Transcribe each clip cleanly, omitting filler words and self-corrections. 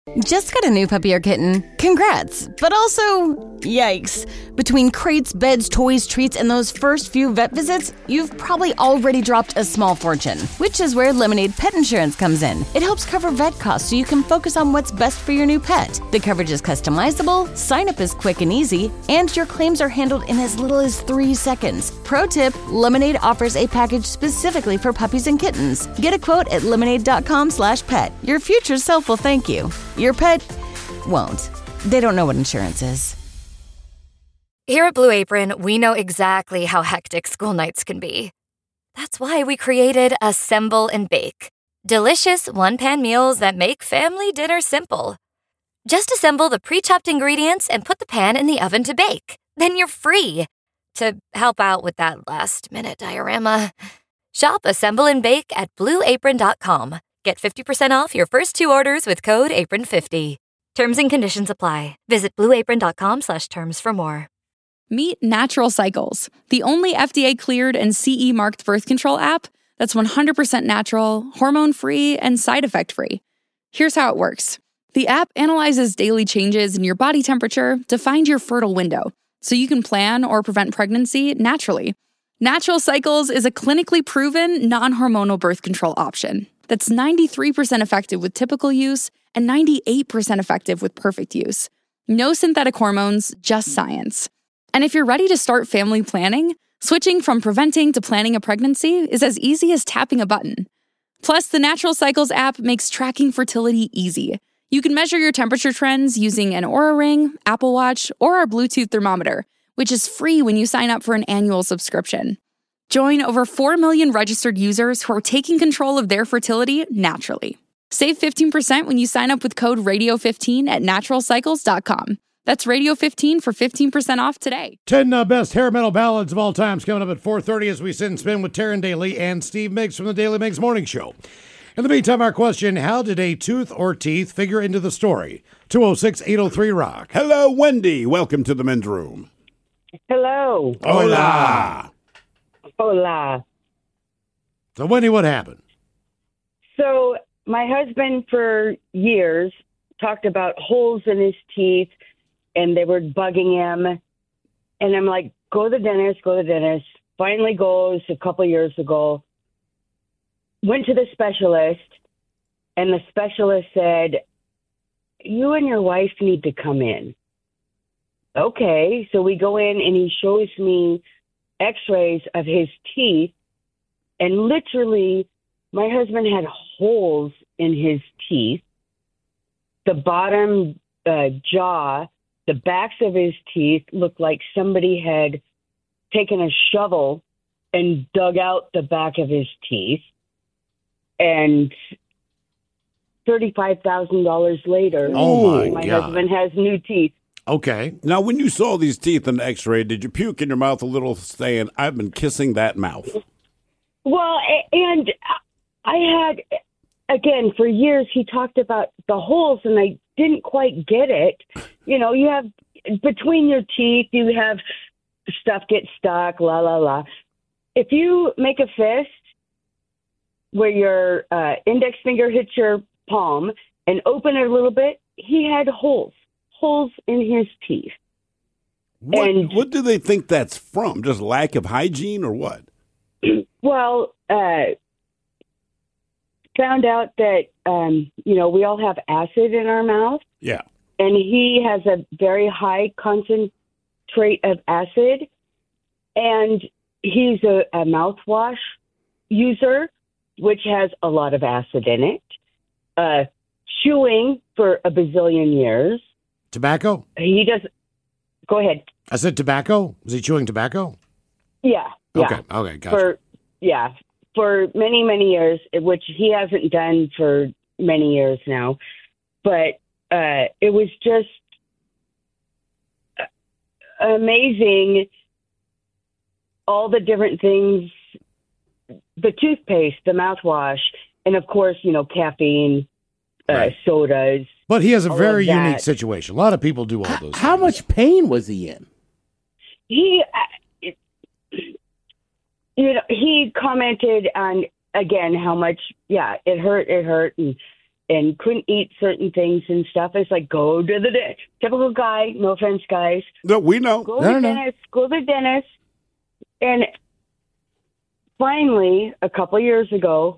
Just got a new puppy or kitten? Congrats! But also, yikes. Between crates, beds, toys, treats, and those first few vet visits, you've probably already dropped a small fortune, which is where Lemonade Pet Insurance comes in. It helps cover vet costs so you can focus on what's best for your new pet. The coverage is customizable, sign-up is quick and easy, and your claims are handled in as little as 3 seconds. Pro tip, Lemonade offers a package specifically for puppies and kittens. Get a quote at lemonade.com/pet. Your future self will thank you. Your pet won't. They don't know what insurance is. Here at Blue Apron, we know exactly how hectic school nights can be. That's why we created Assemble and Bake. Delicious one-pan meals that make family dinner simple. Just assemble the pre-chopped ingredients and put the pan in the oven to bake. Then you're free to help out with that last-minute diorama. Shop Assemble and Bake at blueapron.com. Get 50% off your first 2 orders with code APRON50. Terms and conditions apply. Visit blueapron.com/terms for more. Meet Natural Cycles, the only FDA-cleared and CE-marked birth control app that's 100% natural, hormone-free, and side effect-free. Here's how it works. The app analyzes daily changes in your body temperature to find your fertile window, so you can plan or prevent pregnancy naturally. Natural Cycles is a clinically proven, non-hormonal birth control option that's 93% effective with typical use and 98% effective with perfect use. No synthetic hormones, just science. And if you're ready to start family planning, switching from preventing to planning a pregnancy is as easy as tapping a button. Plus, the Natural Cycles app makes tracking fertility easy. You can measure your temperature trends using an Oura Ring, Apple Watch, or our Bluetooth thermometer, which is free when you sign up for an annual subscription. Join over 4 million registered users who are taking control of their fertility naturally. Save 15% when you sign up with code RADIO15 at naturalcycles.com. That's Radio15 for 15% off today. 10 best hair metal ballads of all times coming up at 4:30 as we sit and spin with Taryn Daly and Steve Miggs from the Daily Miggs Morning Show. In the meantime, our question, how did a tooth or teeth figure into the story? 206-803-ROCK. Hello, Wendy. Welcome to the men's room. Hello. Hola. Hola. So, Wendy, what happened? So, my husband for years talked about holes in his teeth, and they were bugging him. And I'm like, go to the dentist, go to the dentist. Finally goes a couple years ago. Went to the specialist, and the specialist said, you and your wife need to come in. Okay, so we go in, and he shows me x-rays of his teeth, and literally my husband had holes in his teeth. The bottom jaw, the backs of his teeth looked like somebody had taken a shovel and dug out the back of his teeth. And $35,000 later, my husband has new teeth. Okay. Now, when you saw these teeth in the x-ray, did you puke in your mouth a little saying, I've been kissing that mouth? Well, and I had, again, for years, he talked about the holes, and I didn't quite get it. You know, you have, between your teeth, you have stuff get stuck, la, la, la. If you make a fist where your index finger hits your palm and open it a little bit, he had holes in his teeth. What do they think that's from? Just lack of hygiene or what? Well, found out that, we all have acid in our mouth. Yeah. And he has a very high concentrate of acid. And he's a mouthwash user, which has a lot of acid in it. Chewing for a bazillion years. Tobacco? He does. Go ahead. I said tobacco? Was he chewing tobacco? Yeah. Okay, gotcha. For many, many years, which he hasn't done for many years now. But it was just amazing, all the different things, the toothpaste, the mouthwash, and, of course, caffeine, sodas. But he has a very unique situation. A lot of people do all those How things. much pain was he in? He commented on, again, how much, it hurt, and and couldn't eat certain things and stuff. It's like, go to the typical guy. No offense, guys. No, we know. Go to the dentist. Go to the dentist. And finally, a couple years ago,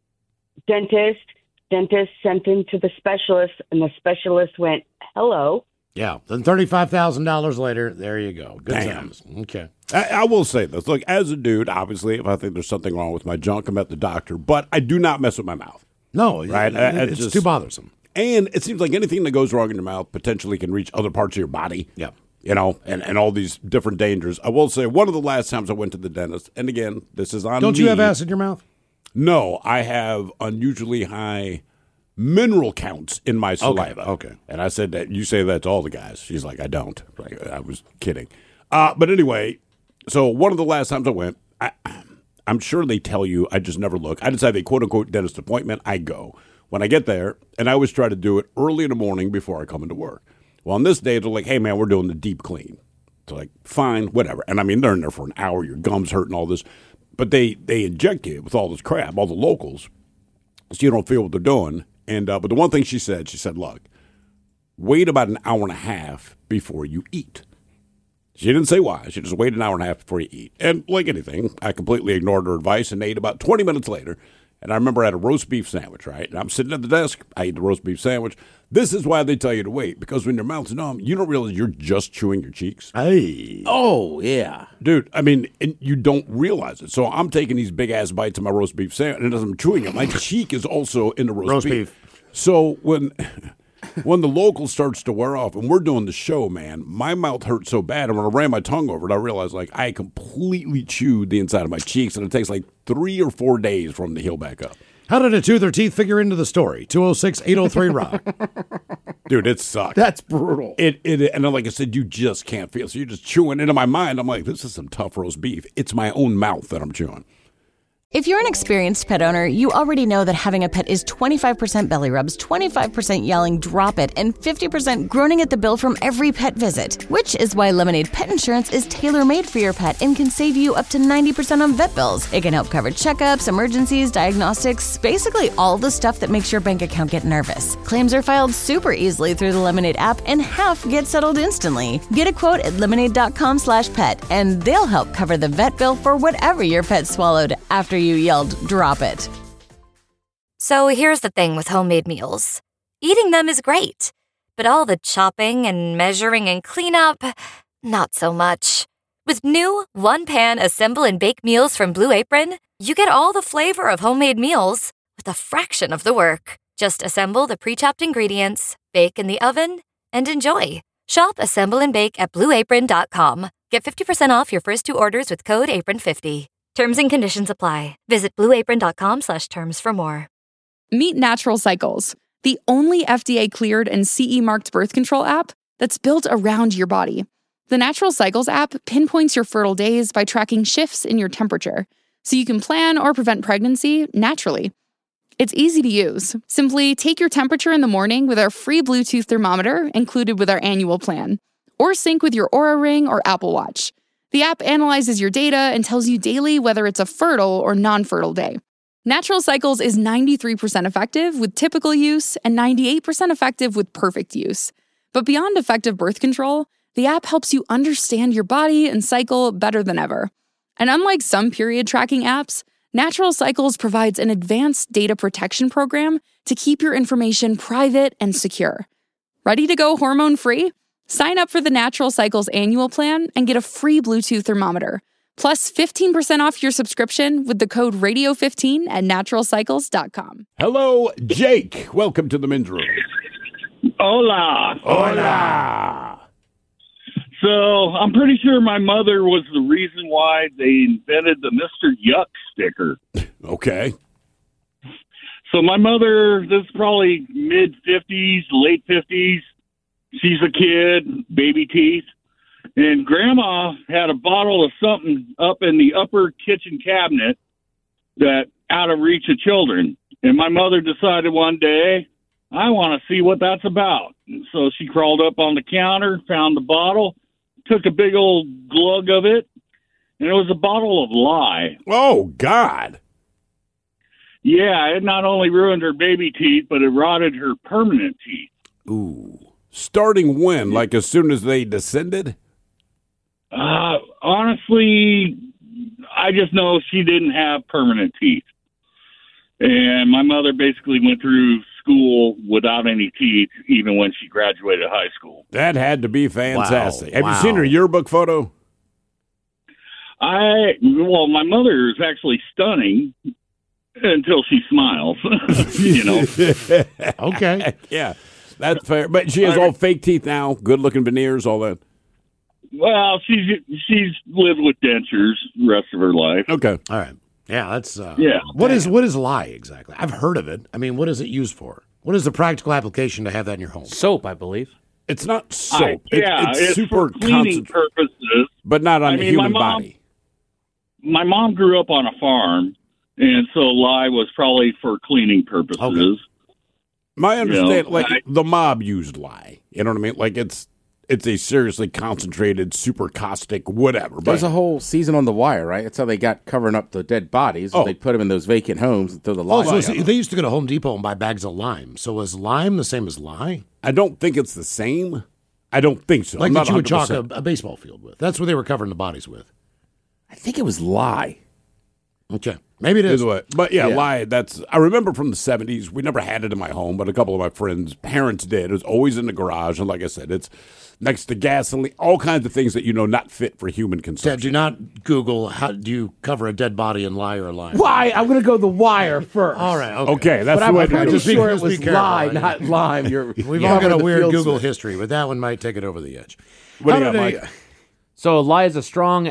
dentist sent him to the specialist, and the specialist went, hello. Yeah. Then $35,000 later, there you go. Good Damn. times. Okay. I will say this. Look, as a dude, obviously, if I think there's something wrong with my junk, I'm at the doctor. But I do not mess with my mouth. No, Right? it's just too bothersome. And it seems like anything that goes wrong in your mouth potentially can reach other parts of your body. Yeah. You know, and all these different dangers. I will say, one of the last times I went to the dentist, and again, this is on Don't me. you have acid in your mouth? No, I have unusually high mineral counts in my saliva. Okay. And I said that you say that to all the guys. She's like, I don't. Like, I was kidding. But anyway, so one of the last times I went, I'm sure they tell you, I just never look. I just have a quote-unquote dentist appointment. I go. When I get there, and I always try to do it early in the morning before I come into work. Well, on this day, they're like, hey, man, we're doing the deep clean. So like, fine, whatever. And I mean, they're in there for an hour. Your gums hurt and all this. But they inject you with all this crap, all the locals, so you don't feel what they're doing. And but the one thing she said, look, wait about an hour and a half before you eat. She didn't say why. She just waited an hour and a half before you eat. And like anything, I completely ignored her advice and ate about 20 minutes later. And I remember I had a roast beef sandwich, right? And I'm sitting at the desk. I eat the roast beef sandwich. This is why they tell you to wait, because when your mouth's numb, you don't realize you're just chewing your cheeks. Hey. Oh, yeah. Dude, I mean, and you don't realize it. So I'm taking these big-ass bites of my roast beef sandwich, and as I'm chewing it, my cheek is also in the roast beef. So when the local starts to wear off, and we're doing the show, man, my mouth hurt so bad, and when I ran my tongue over it, I realized, like, I completely chewed the inside of my cheeks, and it takes, like, 3 or 4 days for them to heal back up. How did a tooth or teeth figure into the story? 206-803-ROCK. Dude, it sucked. That's brutal. And then, like I said, you just can't feel. So you're just chewing. And in my mind, I'm like, this is some tough roast beef. It's my own mouth that I'm chewing. If you're an experienced pet owner, you already know that having a pet is 25% belly rubs, 25% yelling, drop it, and 50% groaning at the bill from every pet visit. Which is why Lemonade Pet Insurance is tailor-made for your pet and can save you up to 90% on vet bills. It can help cover checkups, emergencies, diagnostics, basically all the stuff that makes your bank account get nervous. Claims are filed super easily through the Lemonade app, and half get settled instantly. Get a quote at lemonade.com/pet, and they'll help cover the vet bill for whatever your pet swallowed after you yelled, drop it. So here's the thing with homemade meals. Eating them is great, but all the chopping and measuring and cleanup, not so much. With new one-pan assemble and bake meals from Blue Apron, you get all the flavor of homemade meals with a fraction of the work. Just assemble the pre-chopped ingredients, bake in the oven, and enjoy. Shop Assemble and Bake at BlueApron.com. Get 50% off your first 2 orders with code APRON50. Terms and conditions apply. Visit BlueApron.com/terms for more. Meet Natural Cycles, the only FDA-cleared and CE-marked birth control app that's built around your body. The Natural Cycles app pinpoints your fertile days by tracking shifts in your temperature, so you can plan or prevent pregnancy naturally. It's easy to use. Simply take your temperature in the morning with our free Bluetooth thermometer included with our annual plan, or sync with your Oura Ring or Apple Watch. The app analyzes your data and tells you daily whether it's a fertile or non-fertile day. Natural Cycles is 93% effective with typical use and 98% effective with perfect use. But beyond effective birth control, the app helps you understand your body and cycle better than ever. And unlike some period tracking apps, Natural Cycles provides an advanced data protection program to keep your information private and secure. Ready to go hormone-free? Sign up for the Natural Cycles annual plan and get a free Bluetooth thermometer, plus 15% off your subscription with the code radio15 at naturalcycles.com. Hello, Jake. Welcome to the men's room. Hola. Hola. So I'm pretty sure my mother was the reason why they invented the Mr. Yuck sticker. Okay. So my mother, this is probably mid-50s, late 50s. She's a kid, baby teeth. And Grandma had a bottle of something up in the upper kitchen cabinet that out of reach of children. And my mother decided one day, I want to see what that's about. And so she crawled up on the counter, found the bottle, took a big old glug of it, and it was a bottle of lye. Oh, God. Yeah, it not only ruined her baby teeth, but it rotted her permanent teeth. Ooh. Starting when? Like as soon as they descended? Honestly, I just know she didn't have permanent teeth. And my mother basically went through school without any teeth, even when she graduated high school. That had to be fantastic. Have you Wow. seen her yearbook photo? Well, my mother is actually stunning until she smiles, you know. Okay. Yeah, that's fair. But she has all fake teeth now, good-looking veneers, all that. Well, she's lived with dentures the rest of her life. Okay. All right. Yeah, that's Yeah. What is lye exactly? I've heard of it. I mean, what is it used for? What is the practical application to have that in your home? Soap, I believe. It's not soap. It's super for cleaning purposes. but not on the human my mom, body. My mom grew up on a farm, and so lye was probably for cleaning purposes. Okay. My understanding, know, the mob used lye. You know what I mean? Like it's a seriously concentrated, super caustic, whatever. But There's a whole season on The Wire, right? That's how they got covering up the dead bodies. Oh. They put them in those vacant homes and throw the lye. Oh, so they used to go to Home Depot and buy bags of lime. So is lime the same as lye? I don't think it's the same. I don't think so. Like I'm that not you would chalk 100%. a baseball field with. That's what they were covering the bodies with. I think it was lye. Okay. Maybe it is. Either way. But yeah, Yeah. lye, I remember from the 70s, we never had it in my home, but a couple of my friends' parents did. It was always in the garage. And like I said, it's next to gasoline, all kinds of things that not fit for human Dad, consumption. do not Google how do you cover a dead body in lye or lime. Why? I'm going to go The Wire first. All right. Okay. Okay, that's But the I'm way to pretty do it. Just be- sure it just be was careful. lye, not lime. We've all got a weird Google history, but that one might take it over the edge. What do you How got, did Mike? So lye is a strong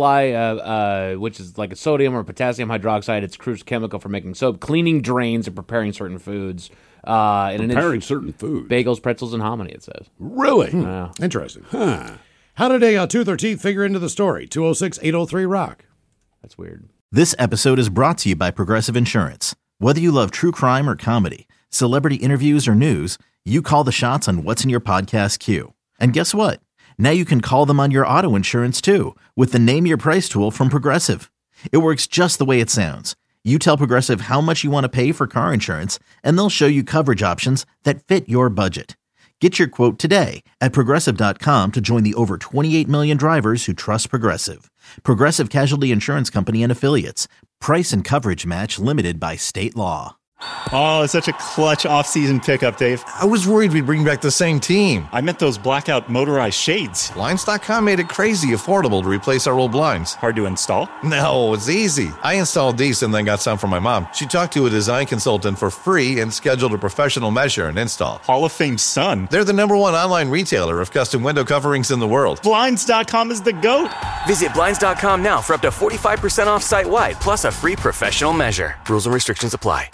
alkali, which is like a sodium or potassium hydroxide. It's a crucial chemical for making soap, cleaning drains, and preparing certain foods. Preparing certain food. Bagels, pretzels, and hominy, it says. Really? Interesting. How did a tooth or teeth figure into the story? 206-803-ROCK. That's weird. This episode is brought to you by Progressive Insurance. Whether you love true crime or comedy, celebrity interviews or news, you call the shots on what's in your podcast queue. And guess what? Now you can call them on your auto insurance too with the Name Your Price tool from Progressive. It works just the way it sounds. You tell Progressive how much you want to pay for car insurance, and they'll show you coverage options that fit your budget. Get your quote today at Progressive.com to join the over 28 million drivers who trust Progressive. Progressive Casualty Insurance Company and Affiliates. Price and coverage match limited by state law. Oh, it's such a clutch off-season pickup, Dave. I was worried we'd bring back the same team. I meant those blackout motorized shades. Blinds.com made it crazy affordable to replace our old blinds. Hard to install? No, it's easy. I installed these and then got some from my mom. She talked to a design consultant for free and scheduled a professional measure and install. Hall of Fame son. They're the #1 online retailer of custom window coverings in the world. Blinds.com is the GOAT. Visit Blinds.com now for up to 45% off site-wide, plus a free professional measure. Rules and restrictions apply.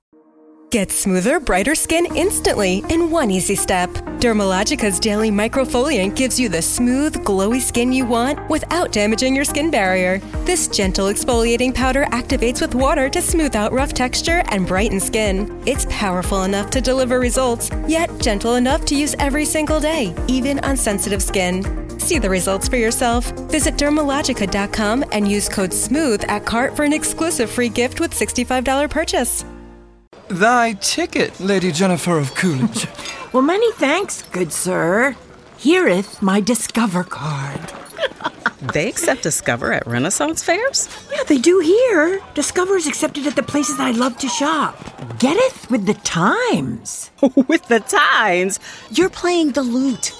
Get smoother, brighter skin instantly in one easy step. Dermalogica's daily microfoliant gives you the smooth, glowy skin you want without damaging your skin barrier. This gentle exfoliating powder activates with water to smooth out rough texture and brighten skin. It's powerful enough to deliver results, yet gentle enough to use every single day, even on sensitive skin. See the results for yourself. Visit Dermalogica.com and use code SMOOTH at cart for an exclusive free gift with $65 purchase. Thy ticket, Lady Jennifer of Coolidge. Well, many thanks, good sir. Here'th my Discover card. They accept Discover at Renaissance fairs? Yeah, they do here. Discover is accepted at the places I love to shop. Getteth with the times. With the times? You're playing the lute.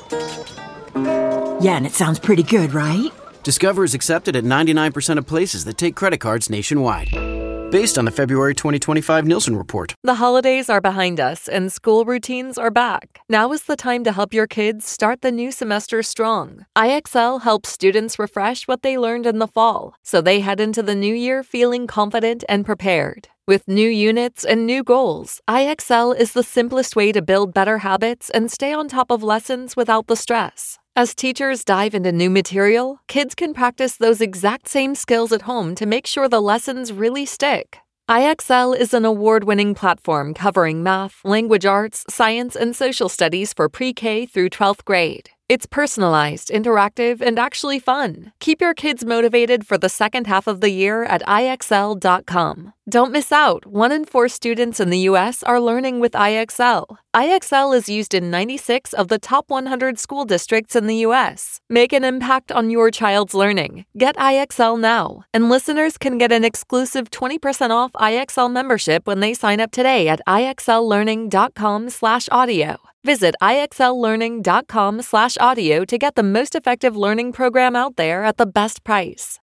Yeah, and it sounds pretty good, right? Discover is accepted at 99% of places that take credit cards nationwide. Based on the February 2025 Nielsen report. The holidays are behind us and school routines are back. Now is the time to help your kids start the new semester strong. IXL helps students refresh what they learned in the fall, so they head into the new year feeling confident and prepared. With new units and new goals, IXL is the simplest way to build better habits and stay on top of lessons without the stress. As teachers dive into new material, kids can practice those exact same skills at home to make sure the lessons really stick. IXL is an award-winning platform covering math, language arts, science, and social studies for pre-K through 12th grade. It's personalized, interactive, and actually fun. Keep your kids motivated for the second half of the year at IXL.com. Don't miss out. 1 in 4 students in the U.S. are learning with IXL. IXL is used in 96 of the top 100 school districts in the U.S. Make an impact on your child's learning. Get IXL now. And listeners can get an exclusive 20% off IXL membership when they sign up today at IXLlearning.com/audio. Visit IXLlearning.com/audio to get the most effective learning program out there at the best price.